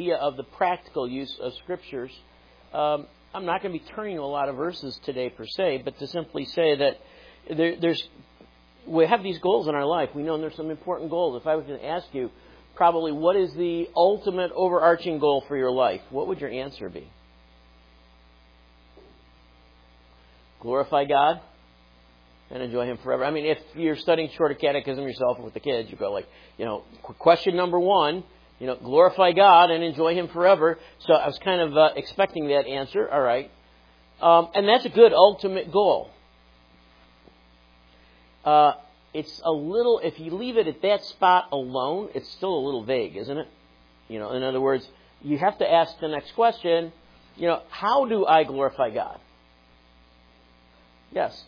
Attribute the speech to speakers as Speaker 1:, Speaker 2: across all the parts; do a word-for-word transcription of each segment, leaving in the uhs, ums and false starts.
Speaker 1: idea of the practical use of Scriptures, um, I'm not going to be turning to a lot of verses today per se, but to simply say that there, there's we have these goals in our life. We know there's some important goals. If I was going to ask you, probably, what is the ultimate overarching goal for your life? What would your answer be? Glorify God and enjoy Him forever. I mean, if you're studying shorter catechism yourself with the kids, you go like, you know, question number one, you know, glorify God and enjoy Him forever. So I was kind of uh, expecting that answer. All right. Um, and that's a good ultimate goal. Uh, it's a little, if you leave it at that spot alone, it's still a little vague, isn't it? You know, in other words, you have to ask the next question, you know, how do I glorify God? Yes.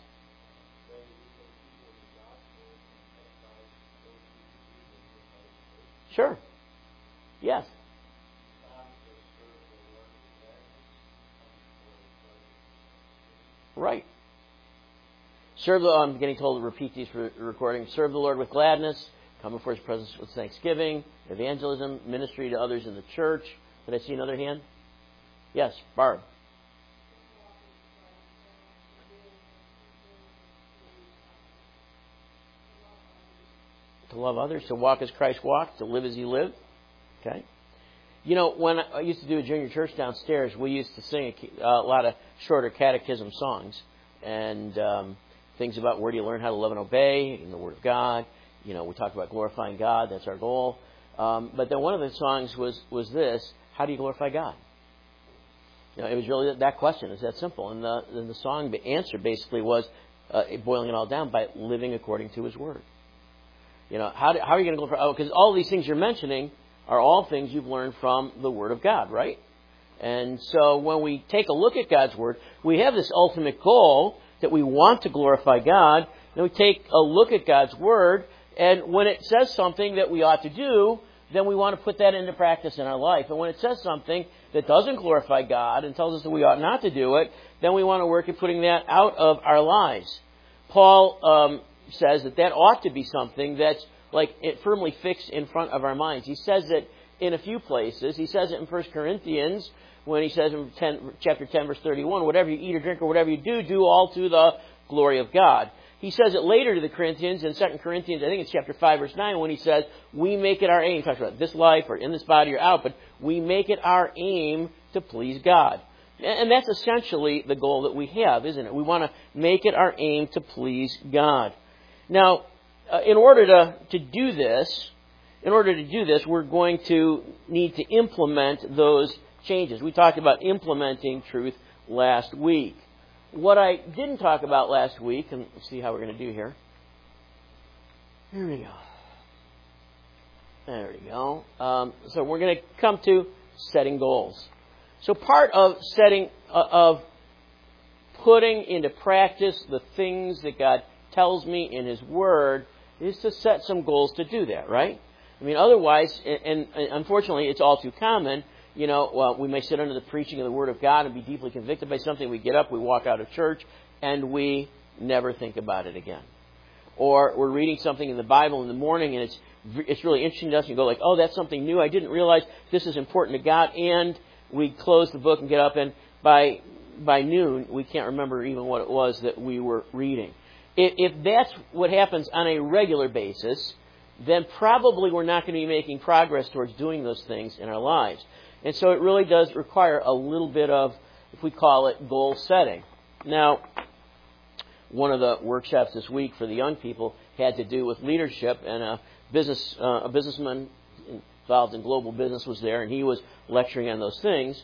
Speaker 1: Sure. Yes. Right. Serve the, I'm getting told to repeat these for recording. Serve the Lord with gladness. Come before His presence with thanksgiving. Evangelism. Ministry to others in the church. Did I see another hand? Yes, Barb. To love others. To walk as Christ walked. To live as He lived. Okay. You know, when I used to do a junior church downstairs, we used to sing a, a lot of shorter catechism songs. And um, things about where do you learn how to love and obey in the Word of God. You know, we talk about glorifying God. That's our goal. Um, but then one of the songs was was this: how do you glorify God? You know, it was really that question. It's that simple. And the, and the song the answer basically was uh, boiling it all down by living according to His Word. You know, how do, how are you going to glorify? Oh, because all these things you're mentioning are all things you've learned from the Word of God, right? And so when we take a look at God's Word, we have this ultimate goal that we want to glorify God. Then we take a look at God's Word, and when it says something that we ought to do, then we want to put that into practice in our life. And when it says something that doesn't glorify God and tells us that we ought not to do it, then we want to work at putting that out of our lives. Paul um, says that that ought to be something that's like it firmly fixed in front of our minds. He says it in a few places. He says it in First Corinthians when he says in ten, chapter ten, verse thirty-one, whatever you eat or drink or whatever you do, do all to the glory of God. He says it later to the Corinthians in Second Corinthians, I think it's chapter five, verse nine, when he says, we make it our aim. He talks about this life or in this body or out, but we make it our aim to please God. And that's essentially the goal that we have, isn't it? We want to make it our aim to please God. Now, uh, in order to, to do this, in order to do this, we're going to need to implement those changes. We talked about implementing truth last week. What I didn't talk about last week, and let's see how we're going to do here. Here we go. There we go. Um, so we're going to come to setting goals. So part of setting, uh, of putting into practice the things that God tells me in His Word is to set some goals to do that, right? I mean, otherwise, and, and unfortunately, it's all too common. You know, well, we may sit under the preaching of the Word of God and be deeply convicted by something. We get up, we walk out of church, and we never think about it again. Or we're reading something in the Bible in the morning, and it's it's really interesting to us, and you go like, oh, that's something new. I didn't realize this is important to God. And we close the book and get up, and by by noon, we can't remember even what it was that we were reading. If, if that's what happens on a regular basis, then probably we're not going to be making progress towards doing those things in our lives. And so it really does require a little bit of, if we call it, goal setting. Now, one of the workshops this week for the young people had to do with leadership, and a business uh, a businessman involved in global business was there, and he was lecturing on those things.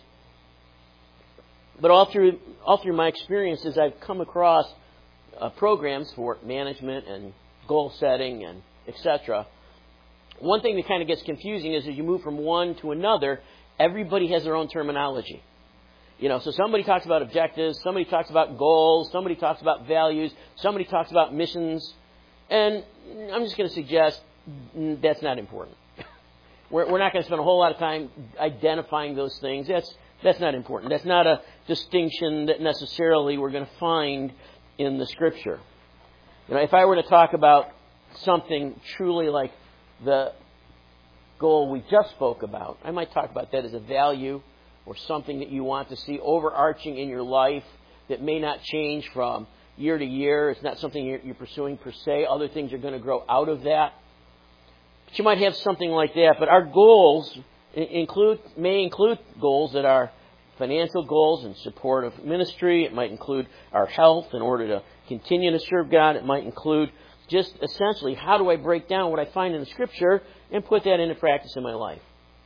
Speaker 1: But all through all through my experiences, I've come across uh, programs for management and goal setting and et cetera. One thing that kind of gets confusing is as you move from one to another, everybody has their own terminology. You know, so somebody talks about objectives, somebody talks about goals, somebody talks about values, somebody talks about missions, and I'm just going to suggest that's not important. We're, we're not going to spend a whole lot of time identifying those things. That's that's not important. That's not a distinction that necessarily we're going to find in the Scripture. You know, if I were to talk about something truly like the goal we just spoke about. I might talk about that as a value or something that you want to see overarching in your life that may not change from year to year. It's not something you're, you're pursuing per se. Other things are going to grow out of that. But you might have something like that. But our goals include may include goals that are financial goals in support of ministry. It might include our health in order to continue to serve God. It might include just essentially how do I break down what I find in the Scripture and put that into practice in my life.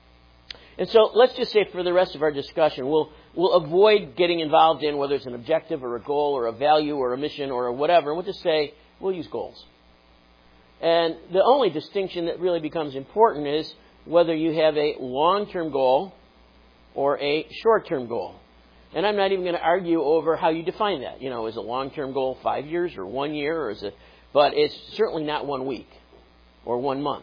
Speaker 1: And so let's just say for the rest of our discussion, we'll we'll avoid getting involved in whether it's an objective or a goal or a value or a mission or whatever. We'll just say we'll use goals. And the only distinction that really becomes important is whether you have a long-term goal or a short-term goal. And I'm not even going to argue over how you define that. You know, is a long-term goal five years or one year, or is it? But it's certainly not one week or one month.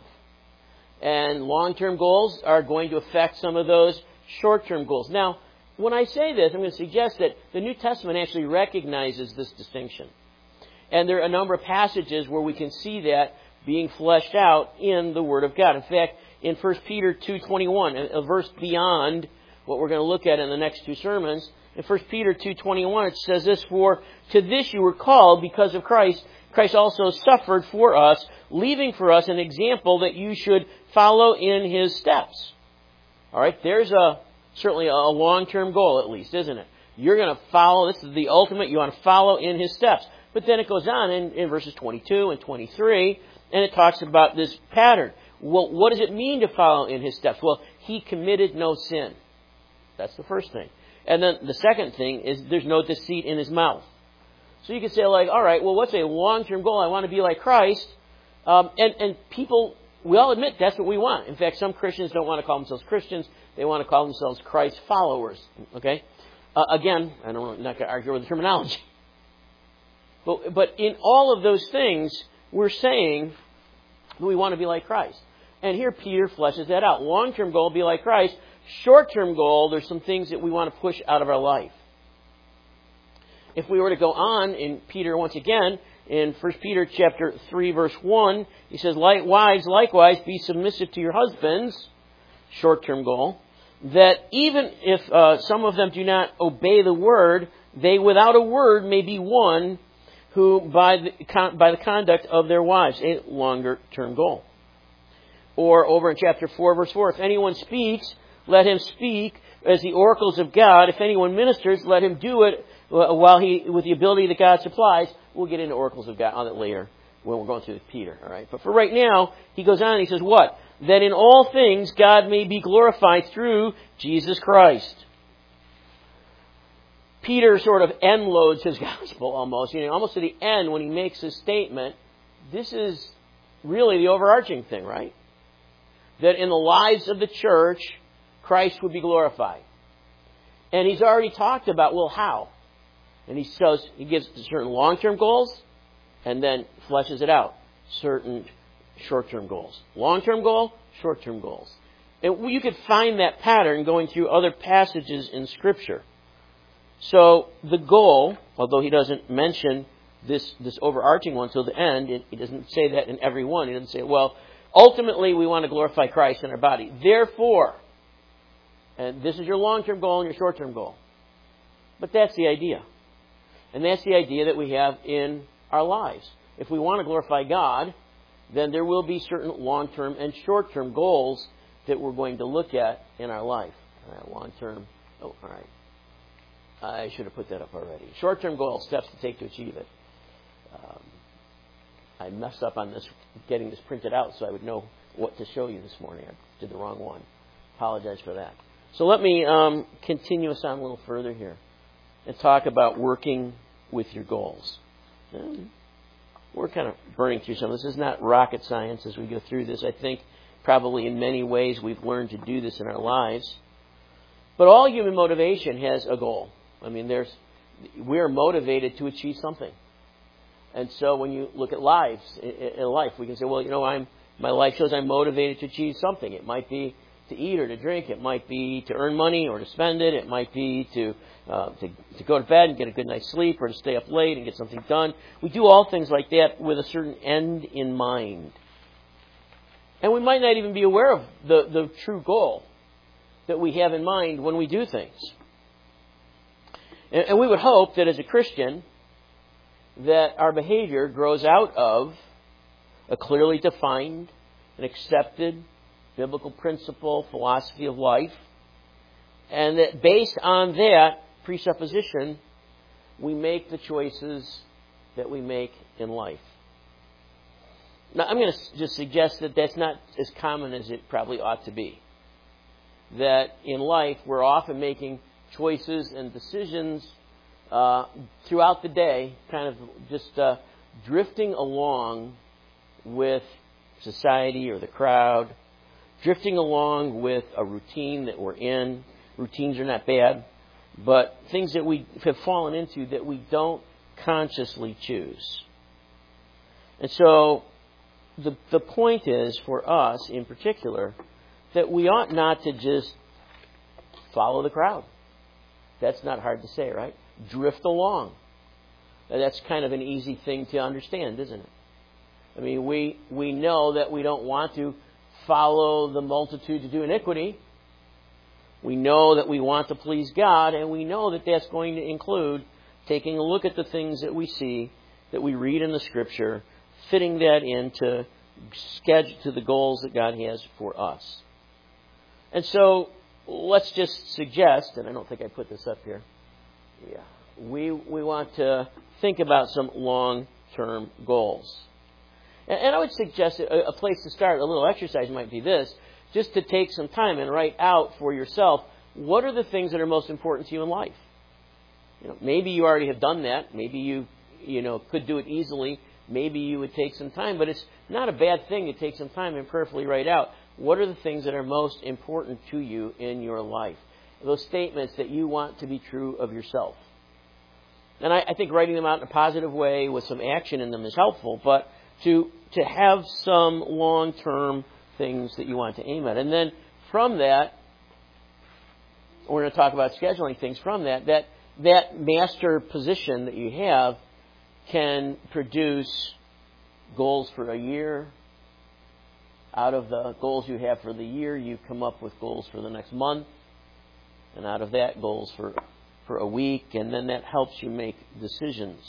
Speaker 1: And long-term goals are going to affect some of those short-term goals. Now, when I say this, I'm going to suggest that the New Testament actually recognizes this distinction. And there are a number of passages where we can see that being fleshed out in the Word of God. In fact, in First Peter two twenty-one, a verse beyond what we're going to look at in the next two sermons, in First Peter two twenty-one, it says this, "For to this you were called because of Christ. Christ also suffered for us, leaving for us an example that you should follow in His steps." All right, there's a certainly a long-term goal at least, isn't it? You're going to follow, this is the ultimate, you want to follow in His steps. But then it goes on in, in verses twenty-two and twenty-three, and it talks about this pattern. Well, what does it mean to follow in His steps? Well, He committed no sin. That's the first thing. And then the second thing is there's no deceit in His mouth. So you could say, like, all right, well, what's a long-term goal? I want to be like Christ. Um, and, and people, we all admit that's what we want. In fact, some Christians don't want to call themselves Christians. They want to call themselves Christ followers. Okay? Uh, again, I don't, I'm not going to argue with the terminology. But, but in all of those things, we're saying that we want to be like Christ. And here Peter fleshes that out. Long-term goal, be like Christ. Short-term goal, there's some things that we want to push out of our life. If we were to go on in Peter once again, in First Peter chapter three, verse one, he says, "Wives, likewise, be submissive to your husbands," short-term goal, "that even if uh, some of them do not obey the word, they without a word may be won, who by the, con- by the conduct of their wives," a longer-term goal. Or over in chapter four, verse four, "If anyone speaks, let him speak as the oracles of God. If anyone ministers, let him do it while he, with the ability that God supplies." We'll get into oracles of God on it later when we're going through Peter. All right. But for right now, he goes on and he says, what? "That in all things God may be glorified through Jesus Christ." Peter sort of end loads his gospel almost, you know, almost to the end when he makes his statement. This is really the overarching thing, right? That in the lives of the church, Christ would be glorified. And he's already talked about, well, how? And he shows, he gives certain long-term goals and then fleshes it out. Certain short-term goals. Long-term goal, short-term goals. And you could find that pattern going through other passages in Scripture. So the goal, although he doesn't mention this, this overarching one till the end, it, he doesn't say that in every one. He doesn't say, well, ultimately we want to glorify Christ in our body. Therefore, and this is your long-term goal and your short-term goal. But that's the idea. And that's the idea that we have in our lives. If we want to glorify God, then there will be certain long-term and short-term goals that we're going to look at in our life. All right, long-term. Oh, all right. I should have put that up already. Short-term goals, steps to take to achieve it. Um, I messed up on this, getting this printed out so I would know what to show you this morning. I did the wrong one. Apologize for that. So let me um, continue us on a little further here and talk about working with your goals. And we're kind of burning through some of this. This is not rocket science as we go through this. I think probably in many ways we've learned to do this in our lives. But all human motivation has a goal. I mean, there's we're motivated to achieve something. And so when you look at lives, in life, we can say, well, you know, I'm my life shows I'm motivated to achieve something. It might be to eat or to drink. It might be to earn money or to spend it. It might be to, uh, to to go to bed and get a good night's sleep or to stay up late and get something done. We do all things like that with a certain end in mind. And we might not even be aware of the, the true goal that we have in mind when we do things. And, and we would hope that as a Christian, that our behavior grows out of a clearly defined and accepted biblical principle, philosophy of life, and that based on that presupposition, we make the choices that we make in life. Now, I'm going to just suggest that that's not as common as it probably ought to be. That in life, we're often making choices and decisions uh, throughout the day, kind of just uh, drifting along with society or the crowd, drifting along with a routine that we're in. Routines are not bad, but things that we have fallen into that we don't consciously choose. And so the the point is, for us in particular, that we ought not to just follow the crowd. That's not hard to say, right? Drift along. That's kind of an easy thing to understand, isn't it? I mean, we we know that we don't want to follow the multitude to do iniquity. We know that we want to please God, and we know that that's going to include taking a look at the things that we see, that we read in the Scripture, fitting that into schedule to the goals that God has for us. And so let's just suggest, and I don't think I put this up here. Yeah, we we want to think about some long-term goals. And, and I would suggest a, a place to start, a little exercise might be this, just to take some time and write out for yourself, what are the things that are most important to you in life? You know, maybe you already have done that. Maybe you, you know, could do it easily. Maybe you would take some time, but it's not a bad thing to take some time and prayerfully write out what are the things that are most important to you in your life. Those statements that you want to be true of yourself. And I, I think writing them out in a positive way with some action in them is helpful, but to to have some long-term things that you want to aim at. And then from that, we're going to talk about scheduling things from that, that that master position that you have can produce goals for a year. Out of the goals you have for the year, you come up with goals for the next month. And out of that, goals for, for a week. And then that helps you make decisions.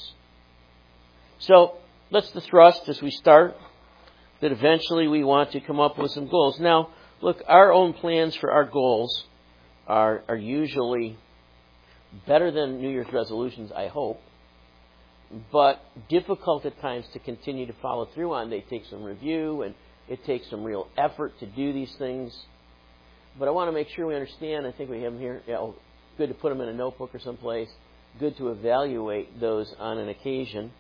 Speaker 1: So that's the thrust as we start, that eventually we want to come up with some goals. Now, look, our own plans for our goals are, are usually better than New Year's resolutions, I hope, but difficult at times to continue to follow through on. They take some review, and it takes some real effort to do these things. But I want to make sure we understand, I think we have them here, yeah, oh, good to put them in a notebook or someplace, good to evaluate those on an occasion.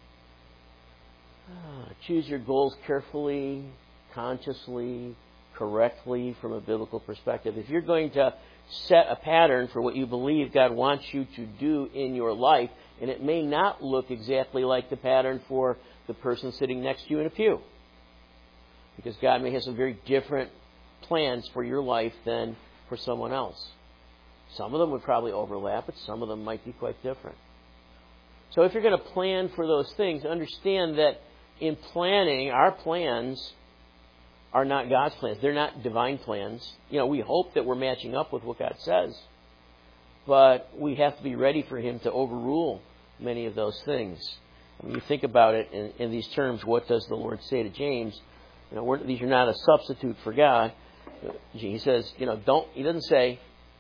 Speaker 1: Uh, choose your goals carefully, consciously, correctly from a biblical perspective. If you're going to set a pattern for what you believe God wants you to do in your life, and it may not look exactly like the pattern for the person sitting next to you in a pew, because God may have some very different plans for your life than for someone else. Some of them would probably overlap, but some of them might be quite different. So if you're going to plan for those things, understand that in planning, our plans are not God's plans. They're not divine plans. You know, we hope that we're matching up with what God says, but we have to be ready for Him to overrule many of those things. When you think about it in, in these terms, what does the Lord say to James? You know, we're, these are not a substitute for God. He says, you know, don't. He doesn't say,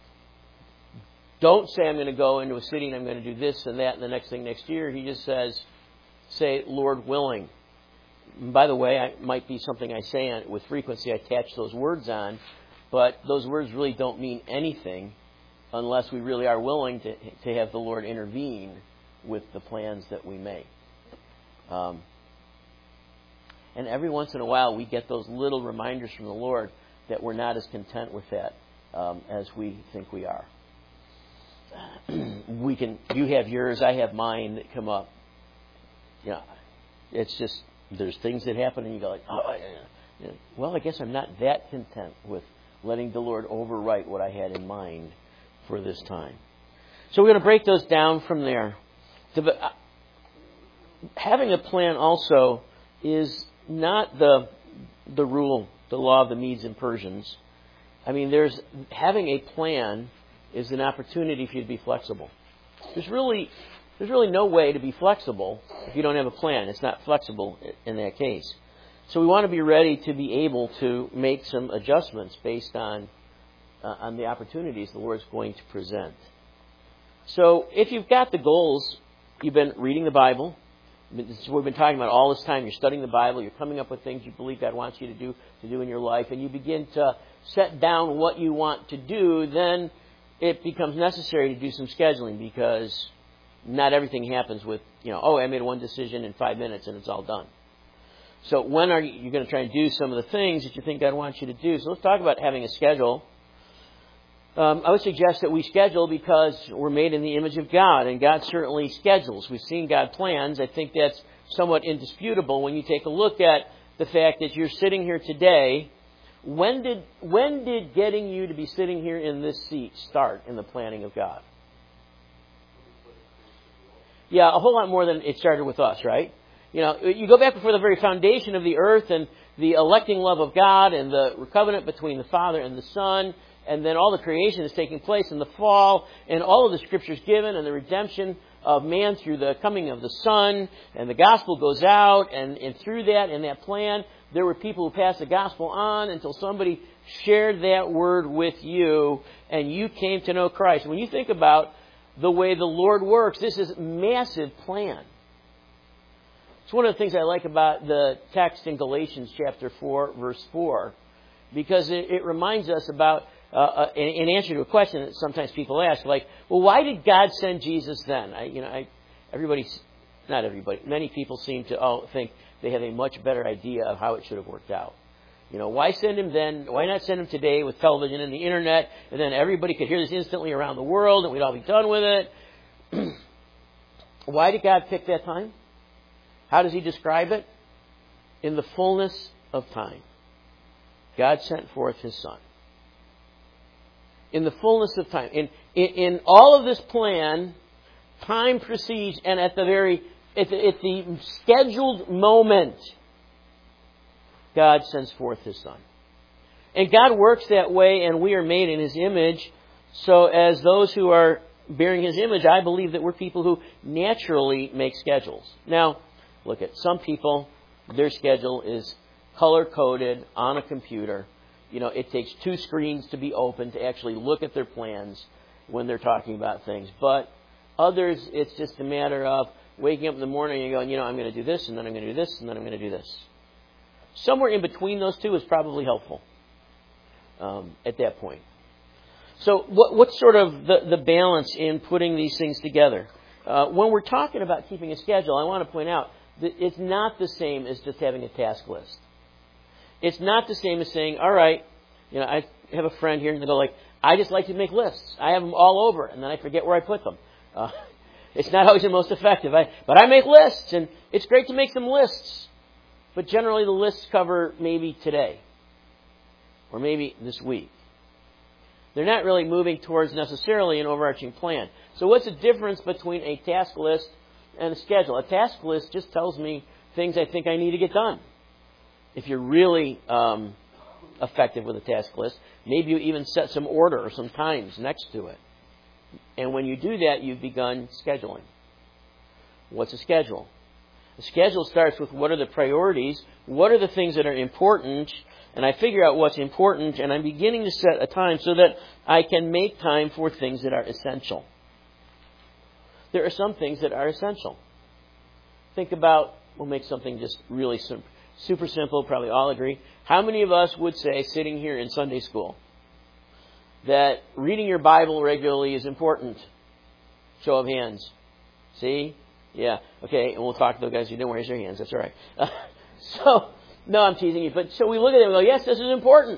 Speaker 1: don't say I'm going to go into a city and I'm going to do this and that and the next thing next year. He just says, say, Lord willing. And by the way, it might be something I say on, with frequency. I attach those words on, but those words really don't mean anything unless we really are willing to to have the Lord intervene with the plans that we make. Um, and every once in a while, we get those little reminders from the Lord that we're not as content with that um, as we think we are. We can. You have yours, I have mine that come up. Yeah, you know, it's just there's things that happen, and you go like, oh, yeah. Well, I guess I'm not that content with letting the Lord overwrite what I had in mind for this time. So we're going to break those down from there. The, uh, having a plan also is not the the rule the law of the Medes and Persians. I mean, there's having a plan is an opportunity for you to be flexible. There's really there's really no way to be flexible if you don't have a plan. It's not flexible in that case. So we want to be ready to be able to make some adjustments based on uh, on the opportunities the Lord's going to present. So if you've got the goals, you've been reading the Bible. This is what we've been talking about all this time. You're studying the Bible. You're coming up with things you believe God wants you to do to do in your life, and you begin to set down what you want to do. Then it becomes necessary to do some scheduling, because not everything happens with, you know, oh, I made one decision in five minutes and it's all done. So when are you you're going to try and do some of the things that you think God wants you to do? So let's talk about having a schedule. Um, I would suggest that we schedule because we're made in the image of God, and God certainly schedules. We've seen God plans. I think that's somewhat indisputable when you take a look at the fact that you're sitting here today. When did when did getting you to be sitting here in this seat start in the planning of God? Yeah, a whole lot more than it started with us, right? You know, you go back before the very foundation of the earth and the electing love of God and the covenant between the Father and the Son, and then all the creation is taking place in the fall, and all of the Scriptures given, and the redemption of man through the coming of the Son, and the gospel goes out, and, and through that, in that plan, there were people who passed the gospel on until somebody shared that word with you, and you came to know Christ. When you think about the way the Lord works, this is a massive plan. It's one of the things I like about the text in Galatians chapter four, verse four, because it, it reminds us about, uh, uh, in, in answer to a question that sometimes people ask, like, well, why did God send Jesus then? I, you know, I, everybody, not everybody, many people seem to all think they have a much better idea of how it should have worked out. You know, why send him then? Why not send him today with television and the internet, and then everybody could hear this instantly around the world, and we'd all be done with it? Why did God pick that time? How does he describe it? In the fullness of time, God sent forth his Son. In the fullness of time. In, in, in all of this plan, time precedes, and at the very, at the, at the scheduled moment, God sends forth his Son. And God works that way, and we are made in his image. So as those who are bearing his image, I believe that we're people who naturally make schedules. Now, look at some people, their schedule is color-coded on a computer. You know, it takes two screens to be open to actually look at their plans when they're talking about things. But others, it's just a matter of waking up in the morning and going, you know, I'm going to do this, and then I'm going to do this, and then I'm going to do this. Somewhere in between those two is probably helpful um, at that point. So what, what's sort of the, the balance in putting these things together? Uh, when we're talking about keeping a schedule, I want to point out that it's not the same as just having a task list. It's not the same as saying, all right, you know, I have a friend here, and they go like, I just like to make lists. I have them all over, and then I forget where I put them. Uh, it's not always the most effective. I, but I make lists, and it's great to make some lists. But generally the lists cover maybe today, or maybe this week. They're not really moving towards necessarily an overarching plan. So what's the difference between a task list and a schedule? A task list just tells me things I think I need to get done. If you're really um, effective with a task list, maybe you even set some order or some times next to it. And when you do that, you've begun scheduling. What's a schedule? A schedule starts with what are the priorities, what are the things that are important, and I figure out what's important, and I'm beginning to set a time so that I can make time for things that are essential. There are some things that are essential. Think about, we'll make something just really sim- super simple, probably all agree. How many of us would say, sitting here in Sunday school, that reading your Bible regularly is important? Show of hands. See? Yeah. Okay, and we'll talk to those guys who didn't raise their hands. That's all right. Uh, so, no, I'm teasing you. But so we look at it and we go, yes, this is important.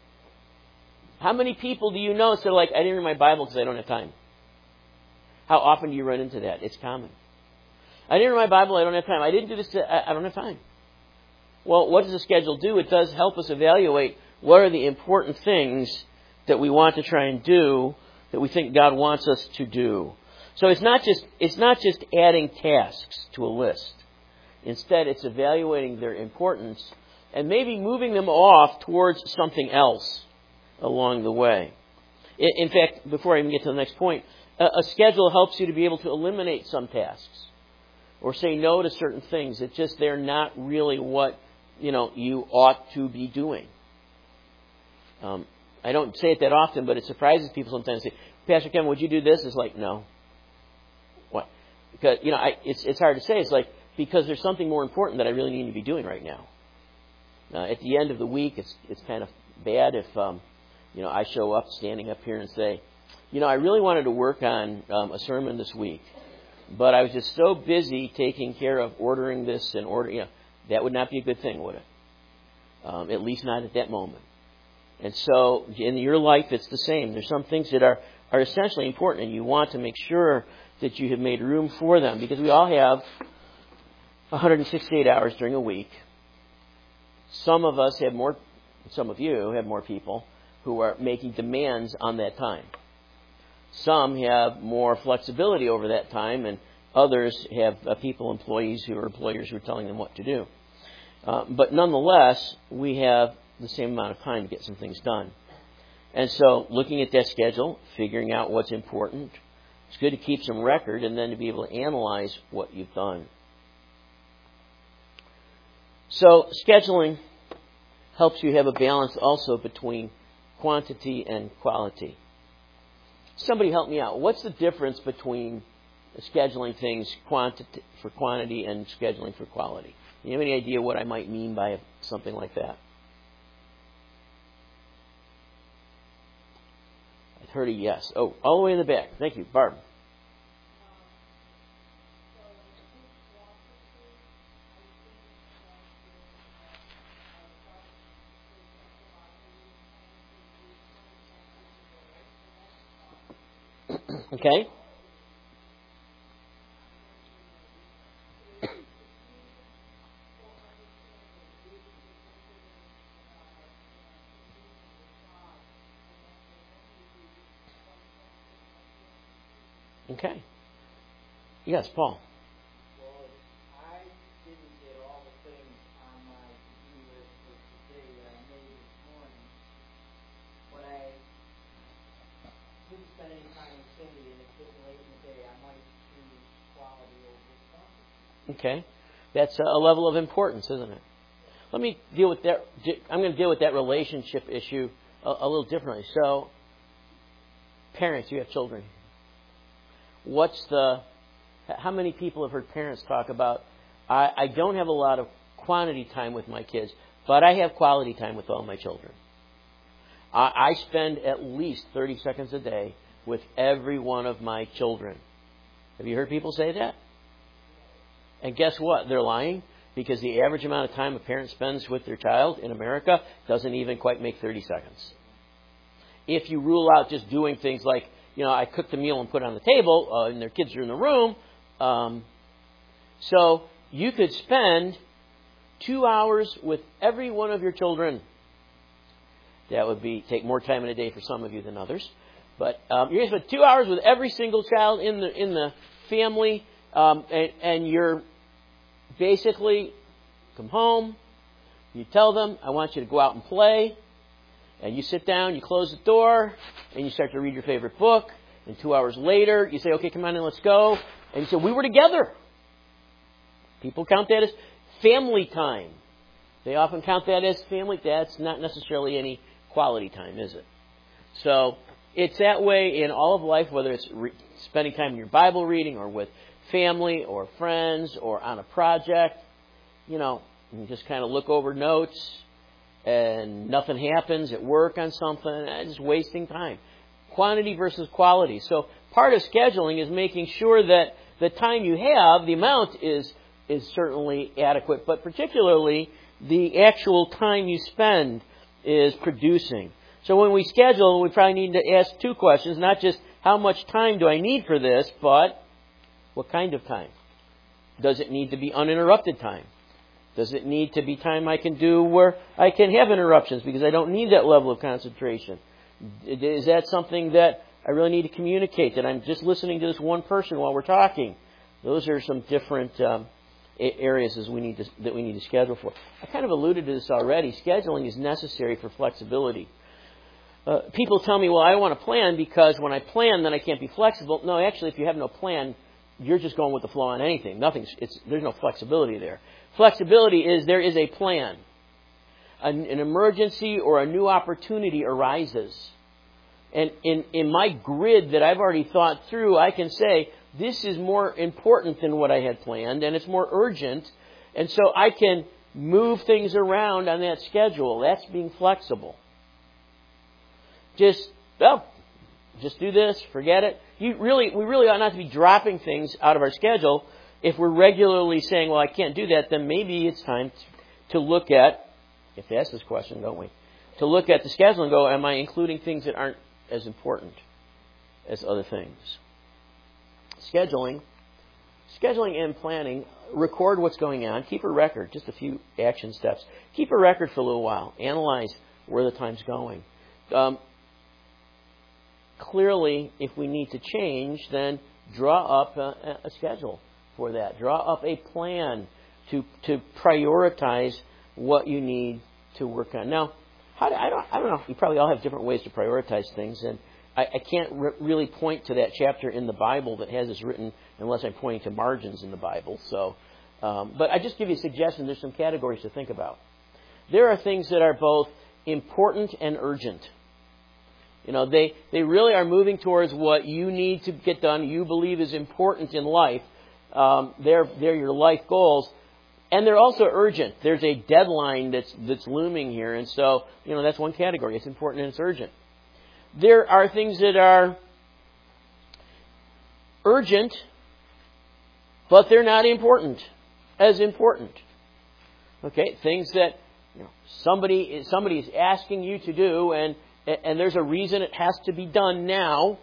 Speaker 1: How many people do you know that are like, I didn't read my Bible because I don't have time? How often do you run into that? It's common. I didn't read my Bible, I don't have time. I didn't do this, I don't have time. Well, what does the schedule do? It does help us evaluate what are the important things that we want to try and do, that we think God wants us to do. So it's not just it's not just adding tasks to a list. Instead, it's evaluating their importance and maybe moving them off towards something else along the way. In fact, before I even get to the next point, a schedule helps you to be able to eliminate some tasks or say no to certain things that just they're not really what, you know, you ought to be doing. Um, I don't say it that often, but it surprises people sometimes. Say, Pastor Kevin, would you do this? It's like, no. What? Because, you know, I, it's it's hard to say. It's like, because there's something more important that I really need to be doing right now. Uh, at the end of the week, it's it's kind of bad if, um, you know, I show up standing up here and say, you know, I really wanted to work on um, a sermon this week, but I was just so busy taking care of ordering this and order. You know, that would not be a good thing, would it? Um, at least not at that moment. And so in your life, it's the same. There's some things that are, are essentially important, and you want to make sure that you have made room for them, because we all have one hundred sixty-eight hours during a week. Some of us have more, some of you have more people who are making demands on that time. Some have more flexibility over that time, and others have uh, people, employees who are employers who are telling them what to do. Uh, but nonetheless, we have the same amount of time to get some things done. And so looking at that schedule, figuring out what's important, it's good to keep some record and then to be able to analyze what you've done. So scheduling helps you have a balance also between quantity and quality. Somebody help me out. What's the difference between scheduling things quantity for quantity and scheduling for quality? Do you have any idea what I might mean by something like that? I heard a yes. Oh, all the way in the back. Thank you, Barb. Okay. Okay. Yes, Paul.
Speaker 2: Well, I didn't get all the things on my to-do list for today that I made this morning, but I didn't spend any time with Cindy, and it's getting late in the day. I might choose quality over quantity.
Speaker 1: Okay. That's a level of importance, isn't it? Let me deal with that. I'm going to deal with that relationship issue a, a little differently. So, parents, you have children. What's the, how many people have heard parents talk about, I, I don't have a lot of quantity time with my kids, but I have quality time with all my children. I, I spend at least thirty seconds a day with every one of my children. Have you heard people say that? And guess what? They're lying, because the average amount of time a parent spends with their child in America doesn't even quite make thirty seconds. If you rule out just doing things like, you know, I cook the meal and put it on the table, uh, and their kids are in the room. Um, so you could spend two hours with every one of your children. That would be take more time in a day for some of you than others. But um, you're going to spend two hours with every single child in the in the family, um, and, and you're basically come home. You tell them, I want you to go out and play. And you sit down, you close the door, and you start to read your favorite book. And two hours later, you say, okay, come on in, let's go. And you say, we were together. People count that as family time. They often count that as family. That's not necessarily any quality time, is it? So it's that way in all of life, whether it's re- spending time in your Bible reading or with family or friends or on a project. You know, you just kind of look over notes and nothing happens at work on something. It's just wasting time. Quantity versus quality. So part of scheduling is making sure that the time you have, the amount is is certainly adequate, but particularly the actual time you spend is producing. So when we schedule, we probably need to ask two questions, not just how much time do I need for this, but what kind of time? Does it need to be uninterrupted time? Does it need to be time I can do where I can have interruptions because I don't need that level of concentration? Is that something that I really need to communicate, that I'm just listening to this one person while we're talking? Those are some different um, areas as we need to, that we need to schedule for. I kind of alluded to this already. Scheduling is necessary for flexibility. Uh, people tell me, well, I want to plan because when I plan, then I can't be flexible. No, actually, if you have no plan, you're just going with the flow on anything. Nothing's. It's, there's no flexibility there. Flexibility is there is a plan. An, an emergency or a new opportunity arises. And in, in my grid that I've already thought through, I can say, this is more important than what I had planned, and it's more urgent. And so I can move things around on that schedule. That's being flexible. Just, well, just do this, forget it. You really, we really ought not to be dropping things out of our schedule. If we're regularly saying, well, I can't do that, then maybe it's time to look at, you have to ask this question, don't we? To look at the schedule and go, am I including things that aren't as important as other things? Scheduling, scheduling and planning, record what's going on. Keep a record, just a few action steps. Keep a record for a little while. Analyze where the time's going. Um, clearly, if we need to change, then draw up a, a schedule for that. Draw up a plan to to prioritize what you need to work on. Now, how do, I don't I don't know. You probably all have different ways to prioritize things, and I, I can't re- really point to that chapter in the Bible that has this written unless I'm pointing to margins in the Bible. So, um, but I just give you a suggestion. There's some categories to think about. There are things that are both important and urgent. You know, they, they really are moving towards what you need to get done, you believe is important in life. Um, they're, they're your life goals. And they're also urgent. There's a deadline that's, that's looming here. And so, you know, that's one category. It's important and it's urgent. There are things that are urgent, but they're not important, as important. Okay, things that, you know, somebody, somebody is asking you to do, and And there's a reason it has to be done now.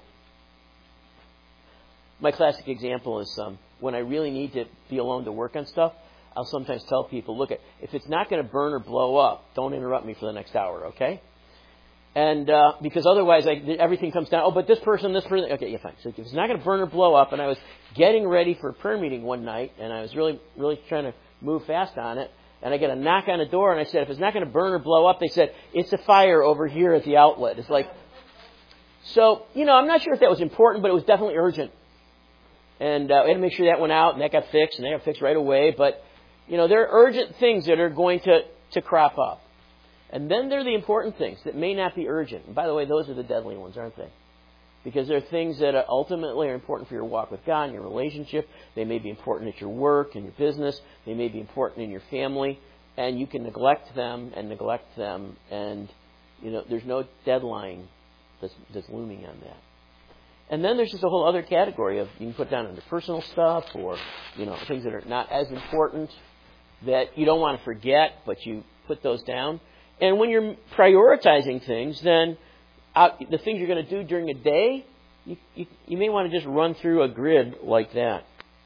Speaker 1: My classic example is um, when I really need to be alone to work on stuff, I'll sometimes tell people, look, if it's not going to burn or blow up, don't interrupt me for the next hour, okay? And uh, because otherwise I, everything comes down, oh, but this person, this person, okay, yeah, fine. So if it's not going to burn or blow up, and I was getting ready for a prayer meeting one night, and I was really, really trying to move fast on it, and I get a knock on the door, and I said, if it's not going to burn or blow up, they said, it's a fire over here at the outlet. It's like, so, you know, I'm not sure if that was important, but it was definitely urgent. And uh, we had to make sure that went out, and that got fixed, and that got fixed right away. But, you know, there are urgent things that are going to, to crop up. And then there are the important things that may not be urgent. And by the way, those are the deadly ones, aren't they? Because they're things that are ultimately are important for your walk with God and your relationship. They may be important at your work and your business. They may be important in your family. And you can neglect them and neglect them. And, you know, there's no deadline that's, that's looming on that. And then there's just a whole other category of you can put down under personal stuff or, you know, things that are not as important that you don't want to forget, but you put those down. And when you're prioritizing things, then out, the things you're going to do during a day, you, you, you may want to just run through a grid like that.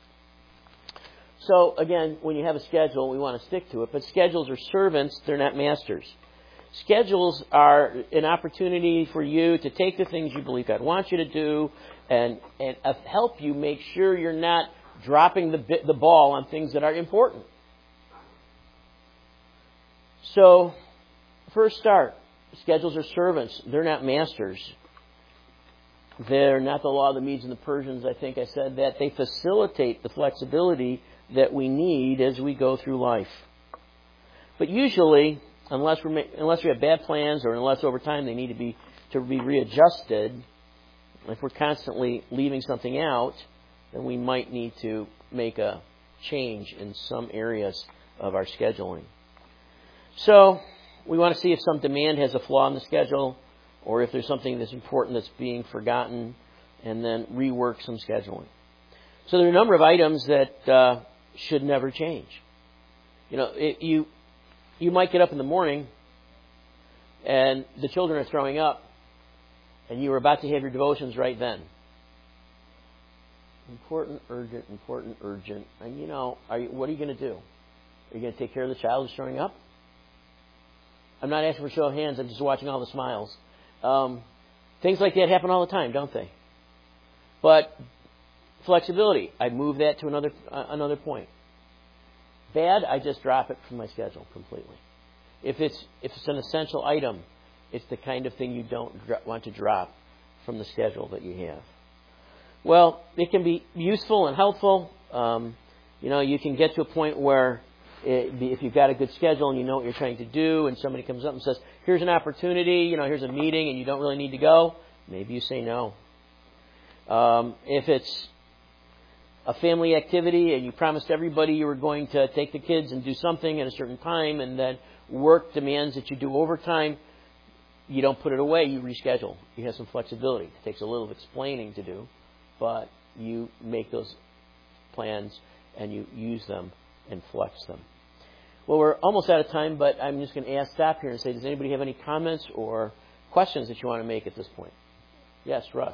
Speaker 1: So, again, when you have a schedule, we want to stick to it. But schedules are servants, they're not masters. Schedules are an opportunity for you to take the things you believe God wants you to do and, and help you make sure you're not dropping the, the ball on things that are important. So, first start. Schedules are servants. They're not masters. They're not the law of the Medes and the Persians. I think I said that. They facilitate the flexibility that we need as we go through life. But usually, unless we unless we have bad plans or unless over time they need to be to be readjusted, if we're constantly leaving something out, then we might need to make a change in some areas of our scheduling. So, we want to see if some demand has a flaw in the schedule or if there's something that's important that's being forgotten, and then rework some scheduling. So there are a number of items that uh, should never change. You know, it, you you might get up in the morning and the children are throwing up and you were about to have your devotions right then. Important, urgent, important, urgent. And you know, are you, what are you going to do? Are you going to take care of the child who's throwing up? I'm not asking for a show of hands. I'm just watching all the smiles. Um, things like that happen all the time, don't they? But flexibility. I move that to another uh, another point. bad, I just drop it from my schedule completely. If it's if it's an essential item, it's the kind of thing you don't dr- want to drop from the schedule that you have. Well, it can be useful and helpful. Um, you know, you can get to a point where it, if you've got a good schedule and you know what you're trying to do, and somebody comes up and says, "Here's an opportunity," you know, "Here's a meeting," and you don't really need to go, maybe you say no. Um, if it's a family activity and you promised everybody you were going to take the kids and do something at a certain time, and then work demands that you do overtime, you don't put it away, you reschedule. You have some flexibility. It takes a little explaining to do, but you make those plans and you use them and flex them. Well, we're almost out of time, but I'm just going to ask, stop here and say, does anybody have any comments or questions that you want to make at this point? Yes, Russ.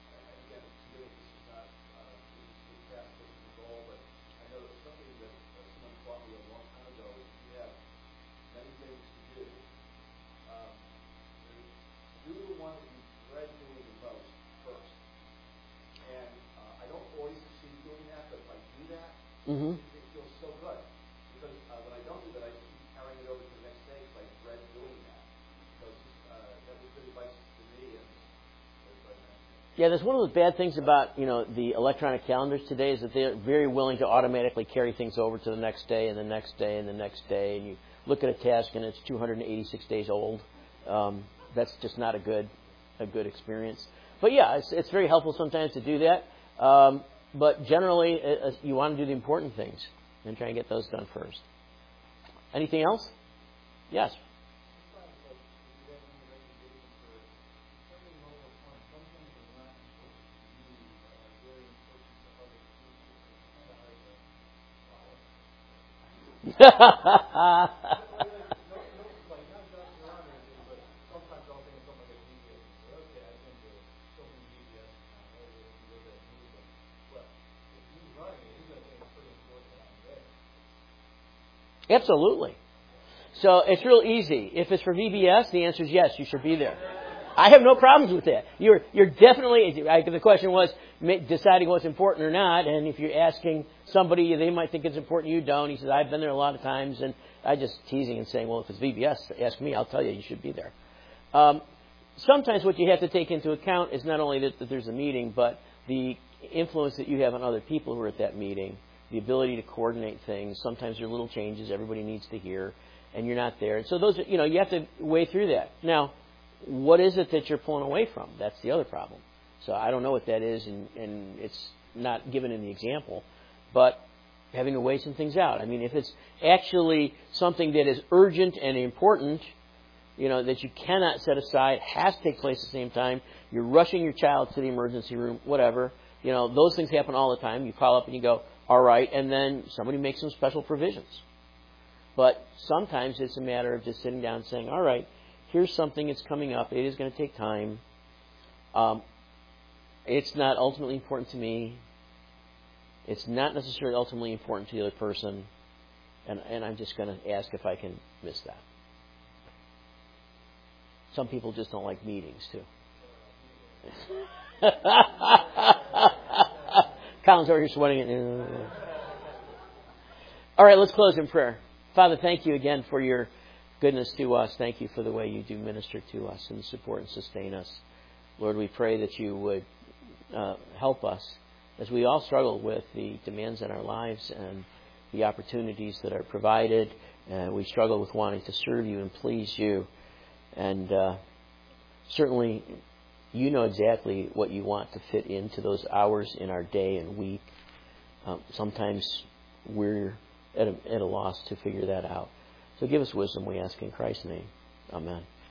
Speaker 1: Mm-hmm.
Speaker 3: It feels so good. Because uh, when I don't do that, I keep carrying it over to the next day because I dread doing that. So uh, that was good advice to me. And
Speaker 1: yeah, that's one of the bad things about, you know, the electronic calendars today is that they're very willing to automatically carry things over to the next day and the next day and the next day. And you look at a task and it's two hundred eighty-six days old. Um, that's just not a good a good experience. But yeah, it's, it's very helpful sometimes to do that. Um, But generally, uh, you want to do the important things and try and get those done first. Anything else? Yes. Absolutely. So it's real easy. If it's for V B S, the answer is yes, you should be there. I have no problems with that. You're you're definitely, I, the question was deciding what's important or not, and if you're asking somebody, they might think it's important, you don't. He says, I've been there a lot of times, and I just teasing and saying, well, if it's V B S, ask me, I'll tell you, you should be there. Um, sometimes what you have to take into account is not only that, that there's a meeting, but the influence that you have on other people who are at that meeting. The ability to coordinate things. Sometimes there are little changes everybody needs to hear, and you're not there. And so those, are, you know, you have to weigh through that. Now, what is it that you're pulling away from? That's the other problem. So I don't know what that is, and, and it's not given in the example, but having to weigh some things out. I mean, if it's actually something that is urgent and important, you know, that you cannot set aside, has to take place at the same time, you're rushing your child to the emergency room, whatever, you know, those things happen all the time. You call up and you go, all right, and then somebody makes some special provisions. But sometimes it's a matter of just sitting down and saying, all right, here's something that's coming up. It is going to take time. Um, it's not ultimately important to me. It's not necessarily ultimately important to the other person. And, and I'm just going to ask if I can miss that. Some people just don't like meetings, too. Colin's over here sweating it. All right, let's close in prayer. Father, thank you again for your goodness to us. Thank you for the way you do minister to us and support and sustain us. Lord, we pray that you would uh, help us as we all struggle with the demands in our lives and the opportunities that are provided. Uh, we struggle with wanting to serve you and please you. And uh, certainly, you know exactly what you want to fit into those hours in our day and week. Um, sometimes we're at a, at a loss to figure that out. So give us wisdom, we ask in Christ's name. Amen.